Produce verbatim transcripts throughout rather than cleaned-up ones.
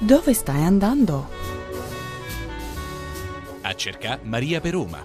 Dove stai andando? A cercare Maria per Roma.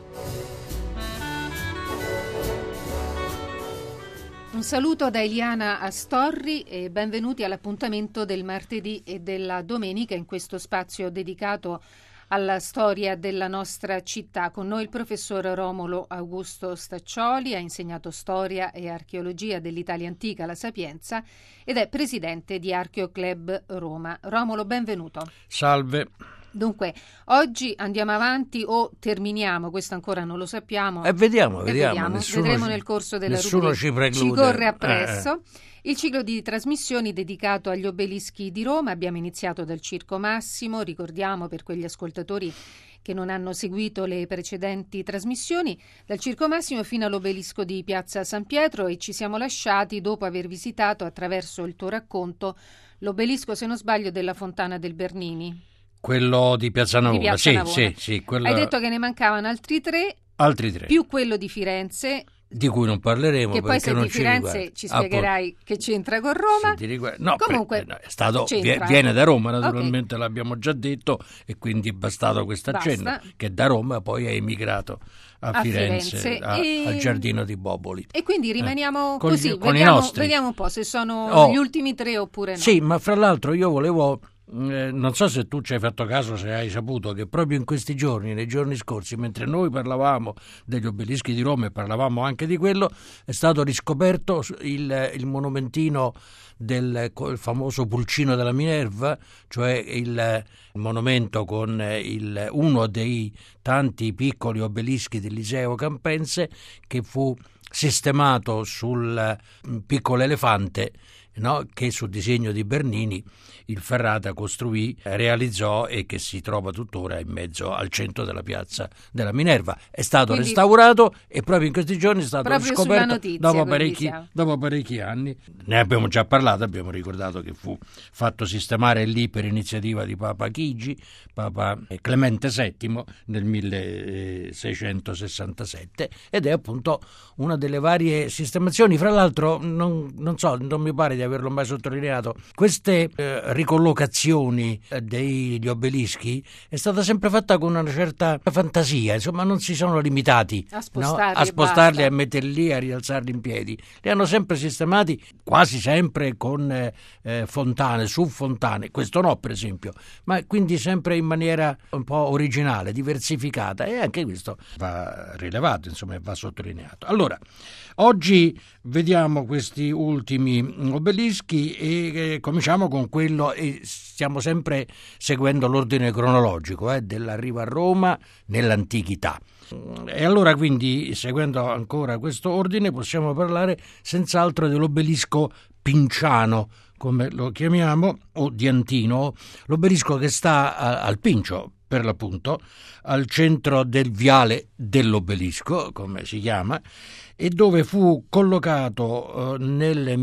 Un saluto da Eliana Astorri e benvenuti all'appuntamento del martedì e della domenica in questo spazio dedicato alla storia della nostra città. Con noi il professor Romolo Augusto Staccioli, ha insegnato storia e archeologia dell'Italia antica alla Sapienza ed è presidente di Archeoclub Roma. Romolo, benvenuto. Salve. Dunque, oggi andiamo avanti o terminiamo, questo ancora non lo sappiamo. E eh, vediamo, eh, vediamo. vediamo. Nessuno Vedremo ci, nel corso della nessuno rubrica. ci preclude. Ci corre appresso. Eh, eh. Il ciclo di trasmissioni dedicato agli obelischi di Roma. Abbiamo iniziato dal Circo Massimo, ricordiamo per quegli ascoltatori che non hanno seguito le precedenti trasmissioni, dal Circo Massimo fino all'obelisco di Piazza San Pietro, e ci siamo lasciati dopo aver visitato, attraverso il tuo racconto, l'obelisco, se non sbaglio, della Fontana del Bernini. Quello di Piazza Navona, di Piazza sì, Navona. sì, sì. Quello... Hai detto che ne mancavano altri tre, altri tre, più quello di Firenze, di cui non parleremo, che poi perché se non di ci Firenze riguarda. ci spiegherai ah, che c'entra con Roma. Sì, no, comunque è stato, c'entra. viene da Roma, naturalmente, okay. L'abbiamo già detto, e quindi è bastato questo accenno, Basta. che da Roma poi è emigrato a, a Firenze, Firenze. A, E... al Giardino di Boboli. E quindi rimaniamo eh, con così, gli, con vediamo, i nostri. vediamo un po' se sono oh, gli ultimi tre oppure no. Sì, ma fra l'altro io volevo... Eh, non so se tu ci hai fatto caso, se hai saputo che proprio in questi giorni, nei giorni scorsi, mentre noi parlavamo degli obelischi di Roma e parlavamo anche di quello, è stato riscoperto il, il monumentino del il famoso Pulcino della Minerva, cioè il, il monumento con il, uno dei tanti piccoli obelischi del Liceo Campense, che fu sistemato sul piccolo elefante, no? Che su disegno di Bernini il Ferrata costruì, realizzò e che si trova tuttora in mezzo al centro della piazza della Minerva. È stato quindi, restaurato e proprio in questi giorni è stato proprio scoperto notizia, dopo, parecchi, dopo parecchi anni. Ne abbiamo già parlato, abbiamo ricordato che fu fatto sistemare lì per iniziativa di Papa Chigi, Papa Clemente settimo, nel milleseicentosessantasette, ed è appunto una delle varie sistemazioni. Fra l'altro, non, non so, non mi pare di averlo mai sottolineato, queste eh, ricollocazioni eh, degli obelischi è stata sempre fatta con una certa fantasia, insomma non si sono limitati a spostarli, no? a, spostarli e a metterli lì, a rialzarli in piedi. Li hanno sempre sistemati, quasi sempre con eh, fontane, su fontane, questo no per esempio, ma quindi sempre in maniera un po' originale, diversificata, e anche questo va rilevato, insomma, e va sottolineato. Allora, oggi vediamo questi ultimi obelischi e eh, cominciamo con quello, e stiamo sempre seguendo l'ordine cronologico eh, dell'arrivo a Roma nell'antichità. E allora, quindi, seguendo ancora questo ordine, possiamo parlare senz'altro dell'obelisco Pinciano, come lo chiamiamo, o Diantino, l'obelisco che sta a, al Pincio, per l'appunto, al centro del viale dell'obelisco, come si chiama, e dove fu collocato eh, nel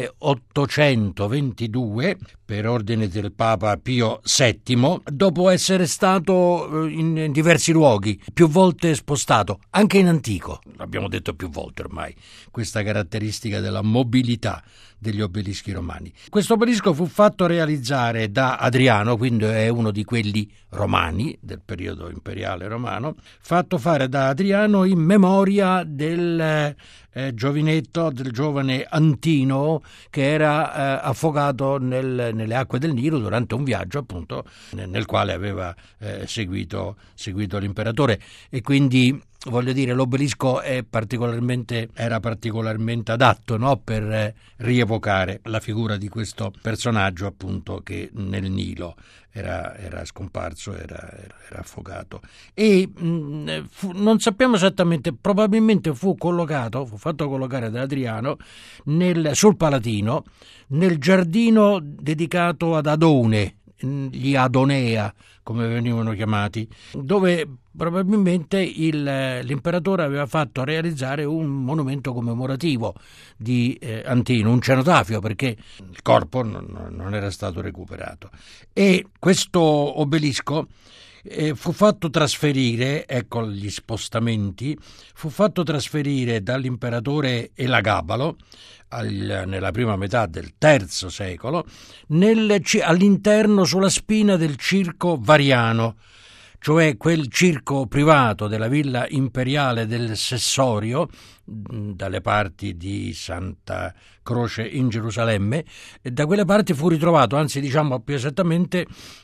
milleottocentoventidue per ordine del Papa Pio settimo, dopo essere stato eh, in, in diversi luoghi, più volte spostato, anche in antico. L'abbiamo detto più volte ormai, questa caratteristica della mobilità degli obelischi romani. Questo obelisco fu fatto realizzare da Adriano, quindi è uno di quelli romani del periodo imperiale romano, fatto fare da Adriano in memoria del eh, giovinetto, del giovane Antino, che era eh, affogato nel, nelle acque del Nilo durante un viaggio, appunto, nel, nel quale aveva eh, seguito, seguito l'imperatore, e quindi, voglio dire, l'obelisco è particolarmente, era particolarmente adatto, no? per eh, rievocare la figura di questo personaggio, appunto, che nel Nilo era, era scomparso, era, era, era affogato. E mh, fu, non sappiamo esattamente, probabilmente fu collocato, fu fatto collocare da Adriano nel, sul Palatino, nel giardino dedicato ad Adone, gli Adonea, come venivano chiamati, dove probabilmente il, l'imperatore aveva fatto realizzare un monumento commemorativo di eh, Antino, un cenotafio, perché il corpo non, non era stato recuperato. E questo obelisco, eh, fu fatto trasferire, ecco gli spostamenti, fu fatto trasferire dall'imperatore Elagabalo al, nella prima metà del terzo secolo nel, all'interno sulla spina del circo Variano, cioè quel circo privato della villa imperiale del Sessorio, dalle parti di Santa Croce in Gerusalemme. E da quelle parti fu ritrovato, anzi diciamo più esattamente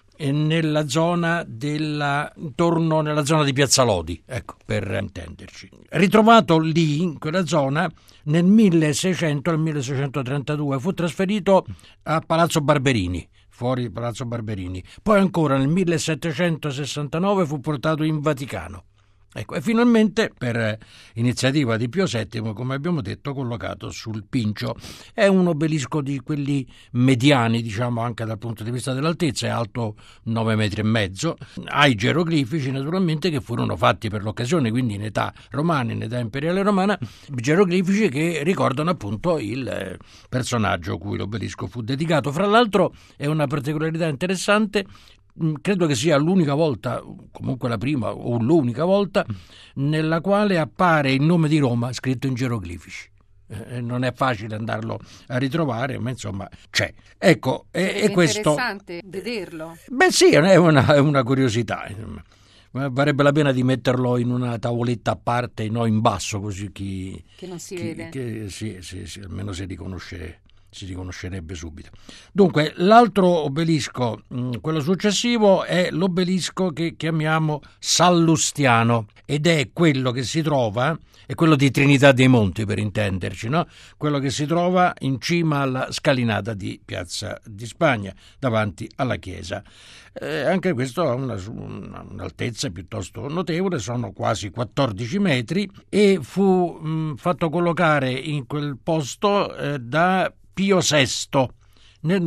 nella zona della intorno nella zona di Piazza Lodi, ecco, per intenderci. Ritrovato lì in quella zona nel milleseicento al milleseicentotrentadue fu trasferito a Palazzo Barberini, fuori Palazzo Barberini. Poi ancora nel millesettecentosessantanove fu portato in Vaticano. Ecco, e finalmente, per iniziativa di Pio settimo, come abbiamo detto, collocato sul Pincio. È un obelisco di quelli mediani, diciamo, anche dal punto di vista dell'altezza, è alto nove metri e mezzo. Ha i geroglifici, naturalmente, che furono fatti per l'occasione, quindi in età romana, in età imperiale romana, geroglifici che ricordano appunto il personaggio a cui l'obelisco fu dedicato. Fra l'altro è una particolarità interessante. Credo che sia l'unica volta, comunque la prima o l'unica volta, nella quale appare il nome di Roma scritto in geroglifici. Eh, non è facile andarlo a ritrovare, ma insomma c'è. Ecco, e, è e questo... interessante vederlo. Beh sì, è una, è una curiosità. Varrebbe la pena di metterlo in una tavoletta a parte, no, in basso, così chi... Che non si chi, vede. Che, sì, sì, sì, almeno si riconosce... si riconoscerebbe subito. Dunque, l'altro obelisco, quello successivo, è l'obelisco che chiamiamo Sallustiano, ed è quello che si trova, è quello di Trinità dei Monti, per intenderci, no? Quello che si trova in cima alla scalinata di Piazza di Spagna, davanti alla chiesa. Eh, anche questo ha una, un'altezza piuttosto notevole, sono quasi quattordici metri, e fu mh, fatto collocare in quel posto eh, da Pio sesto nel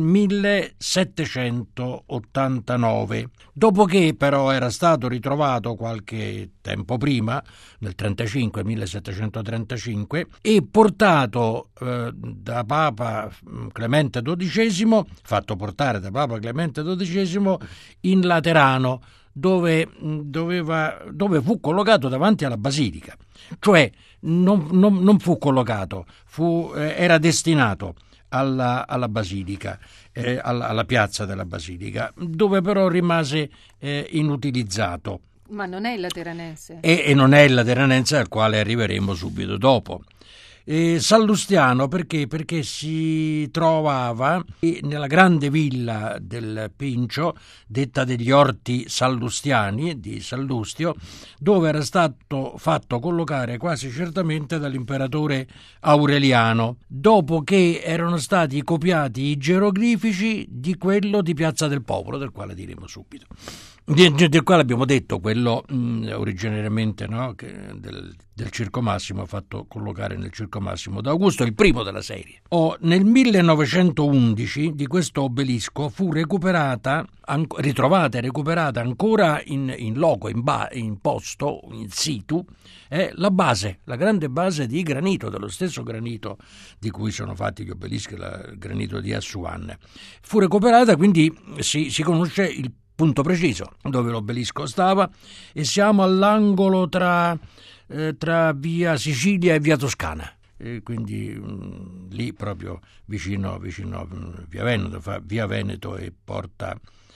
millesettecentottantanove, dopo che però era stato ritrovato qualche tempo prima, nel trentacinque, millesettecentotrentacinque, e portato eh, da Papa Clemente dodicesimo, fatto portare da Papa Clemente dodicesimo in Laterano, dove, doveva, dove fu collocato davanti alla basilica, cioè non, non, non fu collocato, fu, eh, era destinato Alla, alla basilica, eh, alla, alla piazza della basilica, dove però rimase eh, inutilizzato. Ma non è il lateranense. E, e non è il lateranense, al quale arriveremo subito dopo. E Sallustiano perché? Perché si trovava nella grande villa del Pincio, detta degli Orti Sallustiani di Sallustio, dove era stato fatto collocare quasi certamente dall'imperatore Aureliano, dopo che erano stati copiati i geroglifici di quello di Piazza del Popolo, del quale diremo subito. Del quale abbiamo detto, quello mh, originariamente, no, che del, del Circo Massimo, fatto collocare nel Circo Massimo da Augusto, il primo della serie. Oh, nel millenovecentoundici di questo obelisco fu recuperata, an- ritrovata e recuperata ancora in, in loco, in, ba- in posto, in situ, eh, la base, la grande base di granito, dello stesso granito di cui sono fatti gli obelischi, il granito di Assuan. Fu recuperata, quindi si, si conosce il punto preciso dove l'obelisco stava, e siamo all'angolo tra, eh, tra via Sicilia e via Toscana, e quindi mh, lì proprio vicino, vicino mh, via Veneto, via Veneto e porta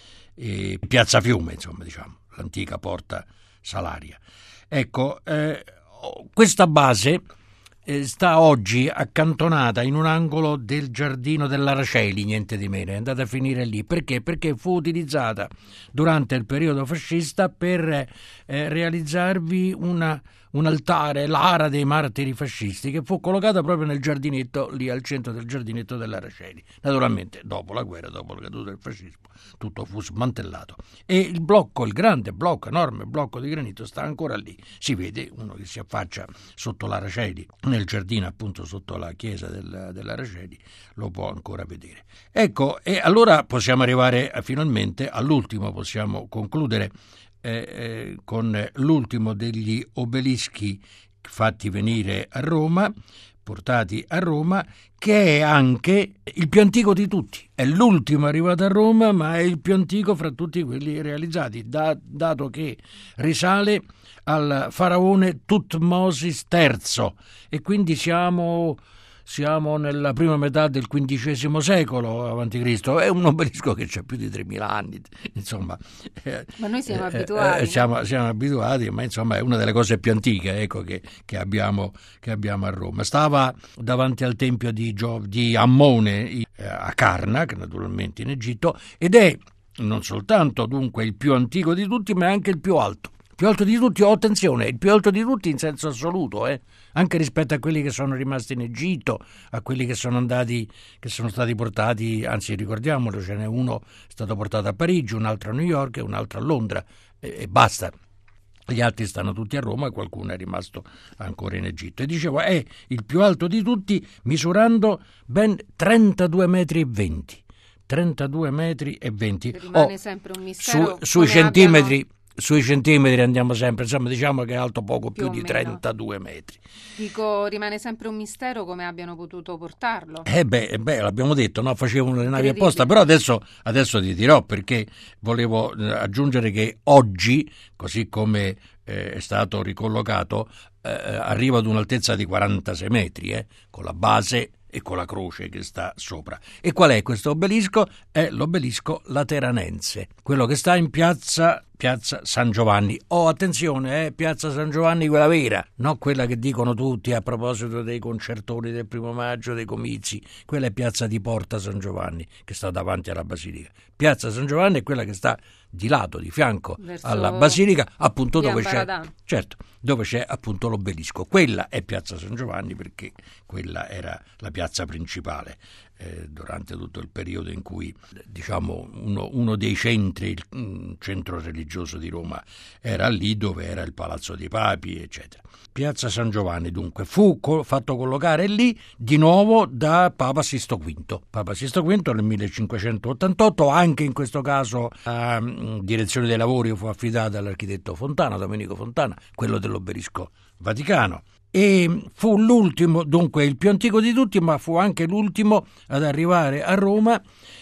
e Piazza Fiume, insomma, diciamo, l'antica porta Salaria. Ecco, eh, questa base sta oggi accantonata in un angolo del giardino dell'Araceli, niente di meno, è andata a finire lì. Perché? Perché fu utilizzata durante il periodo fascista per eh, realizzarvi una, un altare, l'ara dei martiri fascisti, che fu collocata proprio nel giardinetto, lì al centro del giardinetto dell'Araceli. Naturalmente dopo la guerra, dopo la caduta del fascismo, tutto fu smantellato, e il blocco, il grande blocco, enorme blocco di granito sta ancora lì. Si vede, uno che si affaccia sotto l'Araceli, nel giardino appunto sotto la chiesa del, dell'Araceli, lo può ancora vedere. Ecco, e allora possiamo arrivare a, finalmente all'ultimo, possiamo concludere eh, eh, con l'ultimo degli obelischi fatti venire a Roma, portati a Roma, che è anche il più antico di tutti. È l'ultimo arrivato a Roma, ma è il più antico fra tutti quelli realizzati, da, dato che risale al faraone Tutmosis terzo, e quindi siamo... Siamo nella prima metà del quindicesimo secolo avanti Cristo. È un obelisco che ha più di tremila anni, insomma. Ma noi siamo eh, abituati. Eh, siamo, siamo abituati, ma insomma è una delle cose più antiche, ecco, che, che, abbiamo, che abbiamo a Roma. Stava davanti al tempio di, Gio, di Ammone eh, a Karnak, naturalmente in Egitto, ed è non soltanto dunque il più antico di tutti, ma anche il più alto. Il più alto di tutti, oh, attenzione, il più alto di tutti in senso assoluto, eh? Anche rispetto a quelli che sono rimasti in Egitto, a quelli che sono andati, che sono stati portati, anzi ricordiamolo, ce n'è uno è stato portato a Parigi, un altro a New York e un altro a Londra, e, e basta. Gli altri stanno tutti a Roma e qualcuno è rimasto ancora in Egitto. E dicevo, è il più alto di tutti, misurando ben trentadue metri e venti. trentadue metri e venti. Rimane oh, sempre un mistero. Su, sui centimetri... Abbiano... Sui centimetri andiamo sempre, insomma, diciamo che è alto poco più, più di trentadue metri. Dico, rimane sempre un mistero come abbiano potuto portarlo. Eh beh, eh beh l'abbiamo detto, no? Facevano le navi apposta, però adesso, adesso ti dirò, perché volevo aggiungere che oggi, così come eh, è stato ricollocato, eh, arriva ad un'altezza di quarantasei metri, eh, con la base e con la croce che sta sopra. E qual è questo obelisco? È l'obelisco lateranense, quello che sta in piazza, piazza San Giovanni. Oh, attenzione, eh, piazza San Giovanni quella vera, non quella che dicono tutti a proposito dei concertori del primo maggio, dei comizi. Quella è piazza di Porta San Giovanni, che sta davanti alla Basilica. Piazza San Giovanni è quella che sta di lato, di fianco verso alla Basilica, appunto dove c'è, certo, dove c'è appunto l'obelisco. Quella è piazza San Giovanni, perché quella era la piazza principale eh, durante tutto il periodo in cui, diciamo, uno, uno dei centri, il centro religioso di Roma era lì, dove era il Palazzo dei Papi, eccetera. Piazza San Giovanni dunque fu co- fatto collocare lì di nuovo da Papa Sisto V. Papa Sisto V nel millecinquecentottantotto, anche in questo caso la mh, direzione dei lavori fu affidata all'architetto Fontana, Domenico Fontana, quello dell'obelisco Vaticano. E fu l'ultimo, dunque il più antico di tutti, ma fu anche l'ultimo ad arrivare a Roma,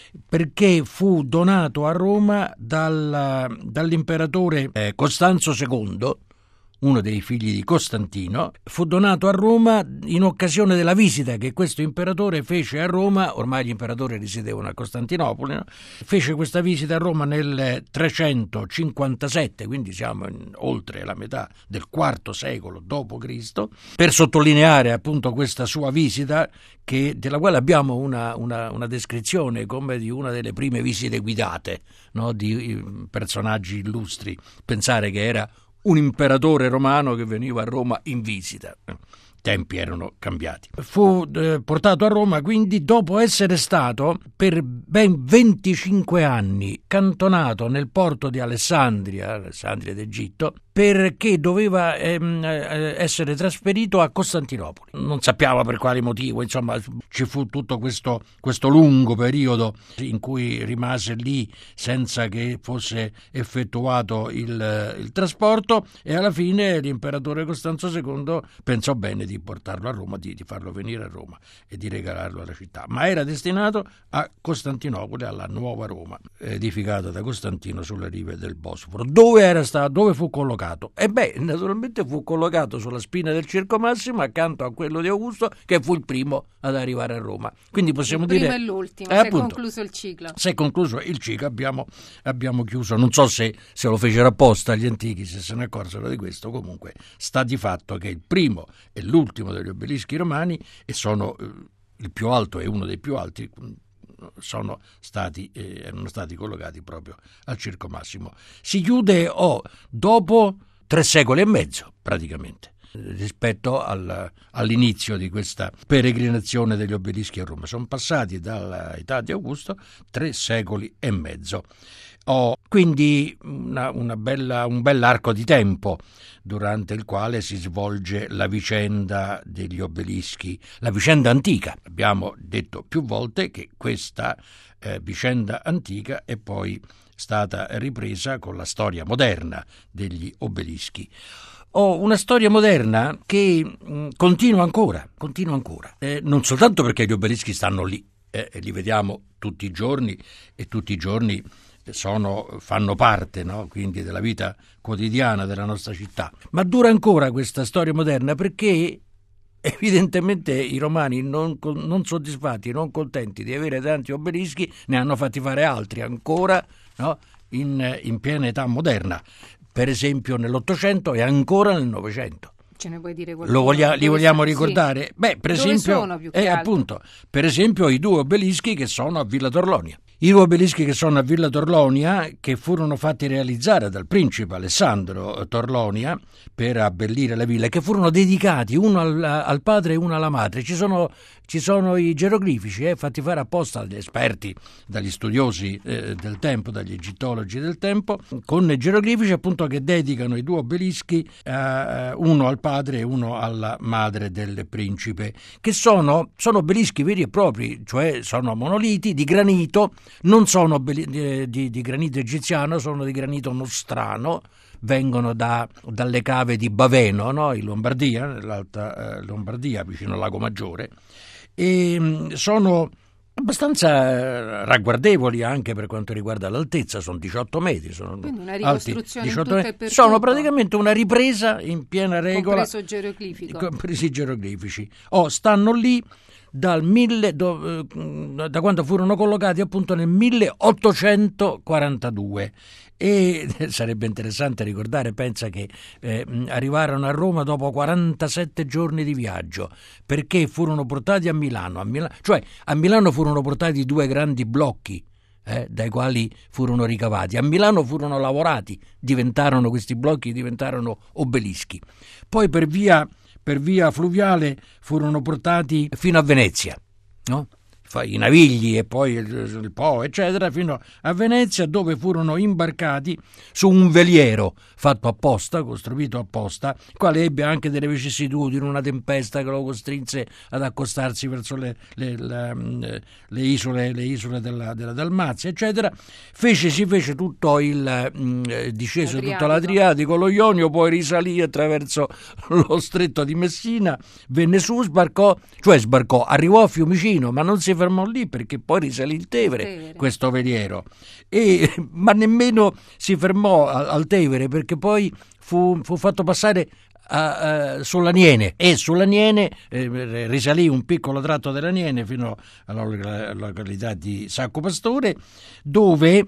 perché fu donato a Roma dal, dall'imperatore eh, Costanzo secondo, uno dei figli di Costantino. Fu donato a Roma in occasione della visita che questo imperatore fece a Roma. Ormai gli imperatori risiedevano a Costantinopoli, no? Fece questa visita a Roma nel trecentocinquantasette, quindi siamo in, oltre la metà del quarto secolo dopo Cristo, per sottolineare appunto questa sua visita, che, della quale abbiamo una, una, una descrizione come di una delle prime visite guidate, no? Di personaggi illustri. Pensare che era un imperatore romano che veniva a Roma in visita. I tempi erano cambiati. Fu eh, portato a Roma quindi dopo essere stato per ben venticinque anni cantonato nel porto di Alessandria, Alessandria d'Egitto, perché doveva ehm, essere trasferito a Costantinopoli. Non sappiamo per quale motivo, insomma, ci fu tutto questo, questo lungo periodo in cui rimase lì senza che fosse effettuato il, il trasporto, e alla fine l'imperatore Costanzo secondo pensò bene di portarlo a Roma, di, di farlo venire a Roma e di regalarlo alla città. Ma era destinato a Costantinopoli, alla nuova Roma, edificata da Costantino sulle rive del Bosforo. Dove era stato, dove fu collocato? E beh, naturalmente fu collocato sulla spina del Circo Massimo, accanto a quello di Augusto, che fu il primo ad arrivare a Roma. Quindi possiamo il dire... primo e l'ultimo, eh, si è appunto, concluso il ciclo. Si è concluso il ciclo, abbiamo, abbiamo chiuso. Non so se, se lo fecero apposta gli antichi, se se ne accorsero di questo. Comunque sta di fatto che il primo e l'ultimo degli obelischi romani, e sono eh, il più alto e uno dei più alti, sono stati, eh, erano stati collocati proprio al Circo Massimo. Si chiude oh, dopo tre secoli e mezzo praticamente rispetto al, all'inizio di questa peregrinazione degli obelischi a Roma. Sono passati dall'età di Augusto tre secoli e mezzo. Oh, quindi una, una bella, un bell'arco di tempo durante il quale si svolge la vicenda degli obelischi, la vicenda antica. Abbiamo detto più volte che questa eh, vicenda antica è poi stata ripresa con la storia moderna degli obelischi. ho una storia moderna che mh, continua ancora, continua ancora. Eh, non soltanto perché gli obelischi stanno lì, eh, e li vediamo tutti i giorni, e tutti i giorni sono, fanno parte, no? Quindi della vita quotidiana della nostra città, ma dura ancora questa storia moderna perché evidentemente i romani, non, non soddisfatti, non contenti di avere tanti obelischi, ne hanno fatti fare altri ancora, no? in, in piena età moderna, per esempio nell'Ottocento e ancora nel Novecento. Ce ne puoi dire qualcosa? Lo voglia, li vogliamo sono? ricordare? Sì. Beh, per Dove esempio, sono più che eh, altro? appunto, per esempio i due obelischi che sono a Villa Torlonia. I due obelischi che sono a Villa Torlonia, che furono fatti realizzare dal principe Alessandro Torlonia per abbellire la villa, che furono dedicati uno al, al padre e uno alla madre. Ci sono, ci sono i geroglifici eh, fatti fare apposta dagli esperti, dagli studiosi eh, del tempo, dagli egittologi del tempo, con i geroglifici appunto che dedicano i due obelischi, eh, uno al padre e uno alla madre del principe, che sono, sono obelischi veri e propri, cioè sono monoliti di granito. Non sono di, di, di granito egiziano, sono di granito nostrano, vengono da, dalle cave di Baveno, no? In Lombardia, nell'alta eh, Lombardia, vicino al Lago Maggiore, e mh, sono abbastanza ragguardevoli anche per quanto riguarda l'altezza, sono diciotto metri, sono quindi una alti ricostruzione diciotto in tutto metri. e per Sono tutto. praticamente una ripresa in piena regola, compreso geroglifico, compresi i geroglifici. Oh, stanno lì dal mille, do, da quando furono collocati appunto nel milleottocentoquarantadue, e sarebbe interessante ricordare, pensa che eh, arrivarono a Roma dopo quarantasette giorni di viaggio, perché furono portati a Milano, a Milano cioè a Milano furono portati due grandi blocchi eh, dai quali furono ricavati, a Milano furono lavorati, diventarono questi blocchi, diventarono obelischi, poi per via per via fluviale furono portati fino a Venezia, no? I Navigli e poi il Po, eccetera, fino a Venezia, dove furono imbarcati su un veliero fatto apposta, costruito apposta, il quale ebbe anche delle vicissitudini, una tempesta che lo costrinse ad accostarsi verso le, le, le, le isole, le isole della, della Dalmazia, eccetera. Fece, si fece tutto il mh, disceso tutto l'Adriatico, lo Ionio, poi risalì attraverso lo stretto di Messina, venne su, sbarcò, cioè sbarcò, arrivò a Fiumicino, ma non si fermò lì perché poi risalì il Tevere, Tevere. questo veliero, e, ma nemmeno si fermò al, al Tevere, perché poi fu, fu fatto passare a, a, sull'Aniene, e sull'Aniene eh, risalì un piccolo tratto dell'Aniene fino alla, alla località di Sacco Pastore, dove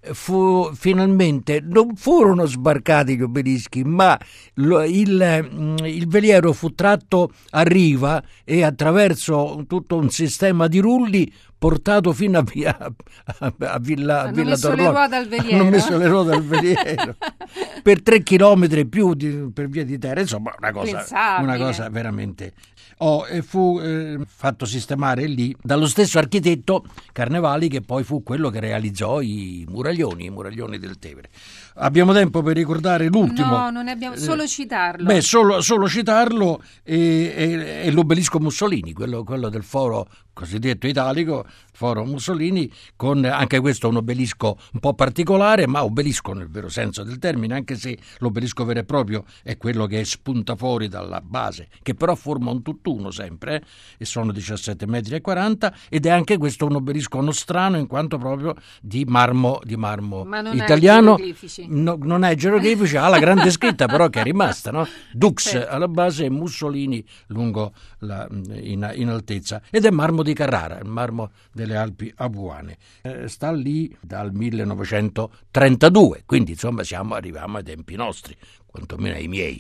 fu finalmente non furono sbarcati gli obelischi, ma lo, il, il veliero fu tratto a riva e attraverso tutto un sistema di rulli portato fino a via a, a Villa, hanno Villa messo Torlonia. le ruote al veliero. Hanno messo le ruote al veliero per tre chilometri e più di, per via di terra, insomma una cosa, una cosa veramente. Oh, e fu eh, fatto sistemare lì dallo stesso architetto Carnevali, che poi fu quello che realizzò i muraglioni, i muraglioni del Tevere. Abbiamo tempo per ricordare l'ultimo? No, non ne abbiamo, solo citarlo. Beh, solo, solo citarlo e, e, e l'obelisco Mussolini, quello, quello del foro cosiddetto italico, foro Mussolini, con anche questo un obelisco un po' particolare, ma obelisco nel vero senso del termine, anche se l'obelisco vero e proprio è quello che spunta fuori dalla base, che però forma un tutt'uno sempre, eh? E sono diciassette metri e quaranta, ed è anche questo un obelisco nostrano in quanto proprio di marmo, di marmo ma non italiano. No, non è geroglifici, ha la grande scritta però che è rimasta, no? Dux certo. Alla base e Mussolini lungo la, in, in altezza, ed è marmo di Carrara, il marmo delle Alpi Apuane. Eh, sta lì dal millenovecentotrentadue, quindi insomma siamo arriviamo ai tempi nostri, quantomeno ai miei.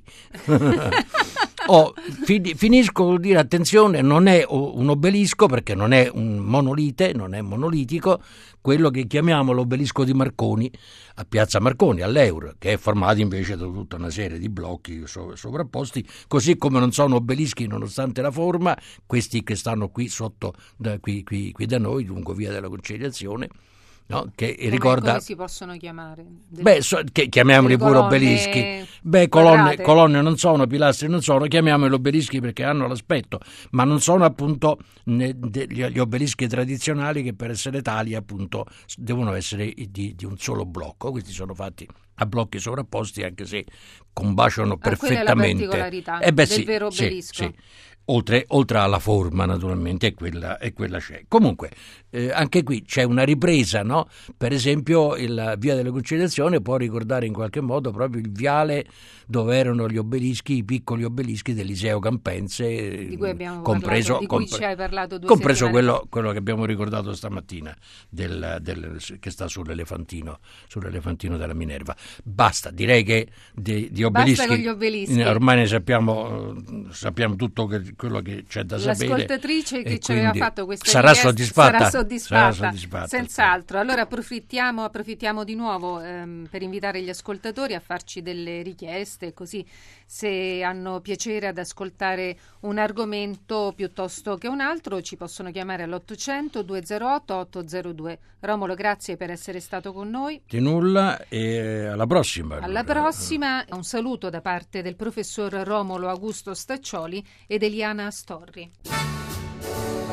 Oh, fin- finisco con dire attenzione, non è un obelisco perché non è un monolite, non è monolitico, quello che chiamiamo l'obelisco di Marconi a Piazza Marconi, all'Eur, che è formato invece da tutta una serie di blocchi so- sovrapposti, così come non sono obelischi nonostante la forma questi che stanno qui sotto, da, qui, qui, qui da noi, lungo via della Conciliazione, no? Che come, ricorda... come si possono chiamare? Del... Beh, so, che, chiamiamoli pure colonne obelischi. Beh, colonne, quadrate. colonne non sono, pilastri non sono, chiamiamoli obelischi perché hanno l'aspetto, ma non sono appunto ne, de, gli, gli obelischi tradizionali che per essere tali appunto devono essere di, di un solo blocco. Questi sono fatti a blocchi sovrapposti, anche se combaciano Ah, perfettamente. quella è la particolarità eh beh, del sì, vero sì, obelisco. sì. Oltre, oltre alla forma, naturalmente, e quella, e quella c'è. Comunque, eh, anche qui c'è una ripresa, no? Per esempio, la Via della Conciliazione può ricordare in qualche modo proprio il viale dove erano gli obelischi, i piccoli obelischi dell'Iseo Campense, Di cui abbiamo compreso, parlato, di cui compre- ci hai parlato due compreso settimane quello, quello che abbiamo ricordato stamattina, del, del, che sta sull'elefantino, sull'elefantino della Minerva. Basta, direi che di, di obelischi, Basta con gli obelischi. ormai ne sappiamo, sappiamo tutto che quello che c'è da sapere. L'ascoltatrice che e ci aveva quindi fatto questa sarà richiesta soddisfatta, sarà soddisfatta, sarà soddisfatta, senz'altro. Allora approfittiamo, approfittiamo di nuovo ehm, per invitare gli ascoltatori a farci delle richieste, così se hanno piacere ad ascoltare un argomento piuttosto che un altro ci possono chiamare all'ottocento duecentotto ottocentodue. Romolo, grazie per essere stato con noi. Di nulla e alla prossima. Alla prossima, un saluto da parte del professor Romolo Augusto Staccioli ed Eliana Astorri.